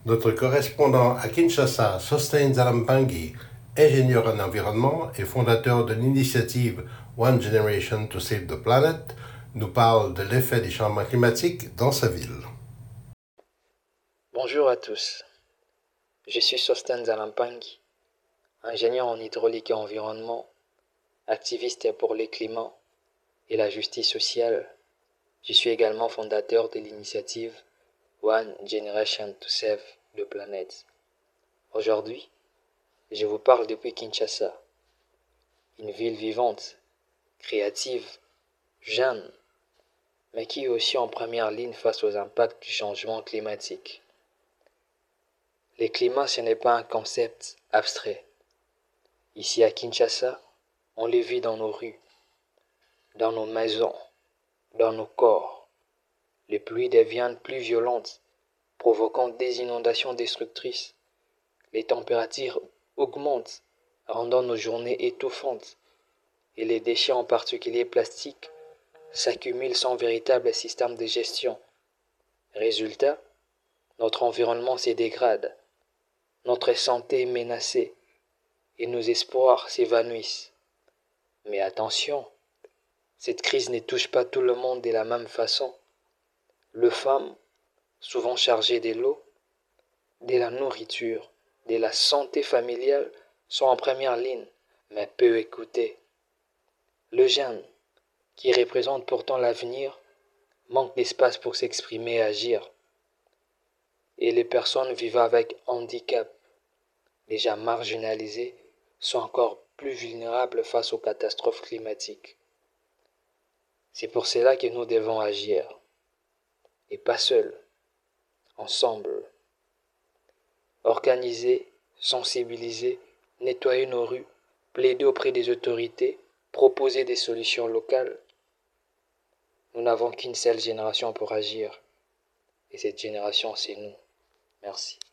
Notre correspondant à Kinshasa, Sostin Zalampangi, ingénieur en environnement et fondateur de l'initiative One Generation to Save the Planet, nous parle de l'effet des changements climatiques dans sa ville. Bonjour à tous, je suis Sostin Zalampangi, ingénieur en hydraulique et environnement, activiste pour le climat et la justice sociale. Je suis également fondateur de l'initiative One Generation to Save the Planet. Aujourd'hui, je vous parle depuis Kinshasa, une ville vivante, créative, jeune, mais qui est aussi en première ligne face aux impacts du changement climatique. Le climat, ce n'est pas un concept abstrait. Ici à Kinshasa, on le vit dans nos rues, dans nos maisons, dans nos corps. Les pluies deviennent plus violentes, provoquant des inondations destructrices. Les températures augmentent, rendant nos journées étouffantes. Et les déchets, en particulier plastiques, s'accumulent sans véritable système de gestion. Résultat, notre environnement se dégrade, notre santé est menacée et nos espoirs s'évanouissent. Mais attention, cette crise ne touche pas tout le monde de la même façon. Les femmes, souvent chargées de l'eau, de la nourriture, de la santé familiale, sont en première ligne, mais peu écoutées. Le jeune, qui représente pourtant l'avenir, manque d'espace pour s'exprimer et agir. Et les personnes vivant avec handicap, déjà marginalisées, sont encore plus vulnérables face aux catastrophes climatiques. C'est pour cela que nous devons agir, et pas seuls, ensemble. Organiser, sensibiliser, nettoyer nos rues, plaider auprès des autorités, proposer des solutions locales. Nous n'avons qu'une seule génération pour agir, et cette génération, c'est nous. Merci.